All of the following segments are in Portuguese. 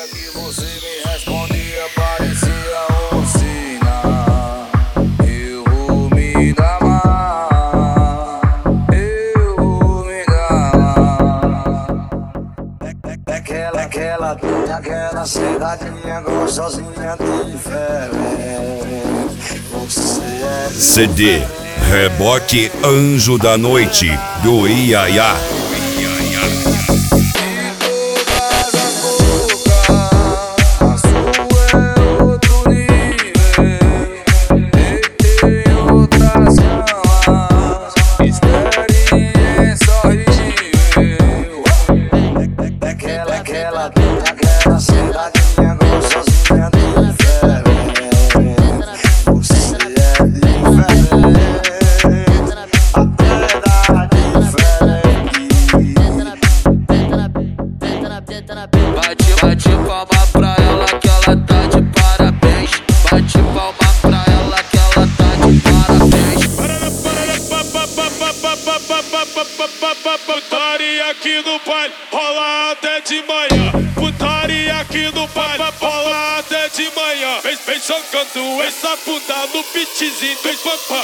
que você me respondia parecia oficina. Eu vou me dar mal, eu vou me dar mal. Aquela cidadinha gostosinha diferente. Você é CD Reboque Anjo da Noite do Iaiá. Aquela cidadinha gostosinha diferente. Você é diferente, Bate palma pra ela que ela tá de parabéns. Bate palma pra ela que ela tá de parabéns. Putaria aqui no baile, rola até de manhã. Putaria aqui no baile, rola até de manhã. Vem socando essa bunda no beatzinho do papá.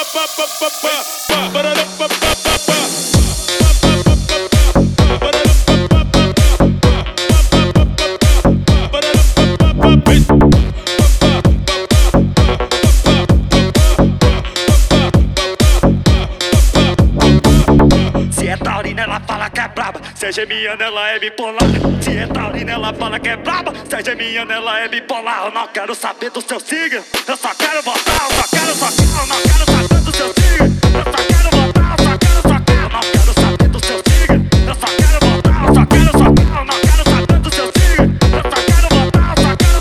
Se é taurina, ela fala que é braba. Se é geminiana, ela é bipolar. Se é taurina, ela fala que é braba. Se é geminiana, ela é bipolar. Eu não quero saber do seu signo. Eu só quero votar, eu não quero saber do seu signo. Eu só quero votar, eu não quero saber do seu signo. Eu só quero votar, eu não quero saber do seu signo. Eu só quero votar, eu não quero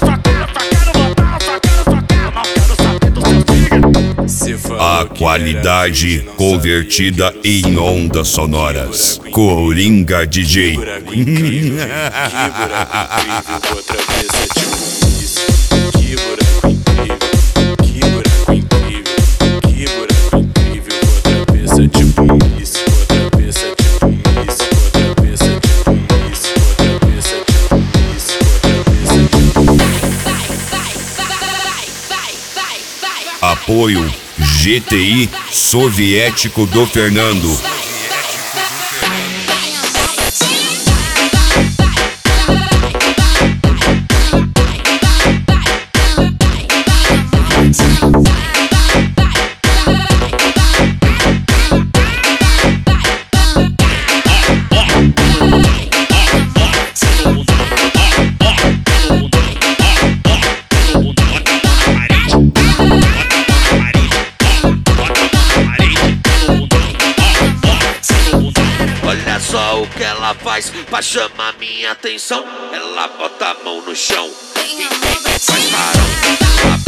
saber do seu signo. A qualidade convertida em ondas sonoras. Coringa DJ. Apoio GTI Soviético do Fernando. Olha só o que ela faz pra chamar minha atenção. Ela bota a mão no chão e faz farão.